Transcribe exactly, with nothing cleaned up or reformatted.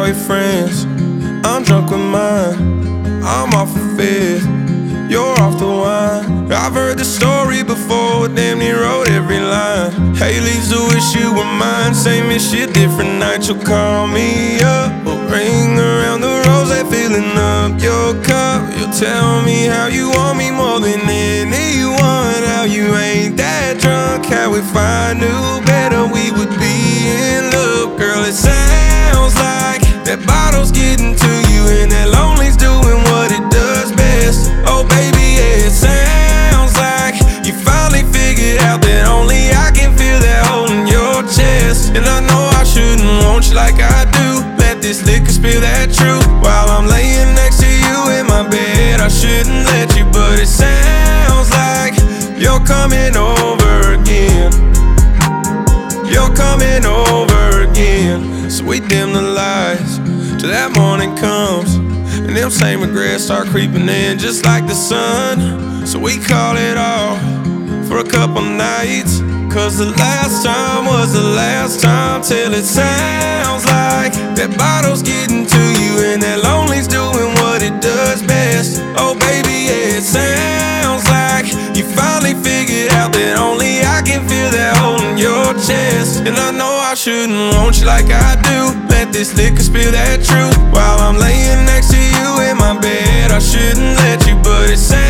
with friends, I'm drunk with mine. I'm off the fifth, you're off the wine. I've heard the story before, damn near wrote every line. Haley's a wish you were mine, same as shit, different night. You'll call me up, we'll ring around the rosé, filling up your cup. You'll tell me how you want me more than anyone, how you ain't that drunk, how if I knew better we would be in love. Girl, it sounds like that bottle's getting to you and that lonely's doing what it does best. Oh baby, yeah, it sounds like you finally figured out that only I can feel that hole in your chest. And I know I shouldn't want you like I do, let this liquor spill that truth while I'm laying next to you in my bed. I shouldn't let you, but it sounds like you're coming over again. You're coming over again. So we dim the lights till that morning comes, and them same regrets start creeping in just like the sun. So we call it off for a couple nights, cause the last time was the last time. Till it sounds like that bottle's getting to you and that lonely's doing what it does best. Oh baby, yeah, it sounds like you finally figured out that only I can feel that hole in your chest. And I know I shouldn't want you like I do, let this liquor spill that truth while I'm laying next to you in my bed. I shouldn't let you, but it sounds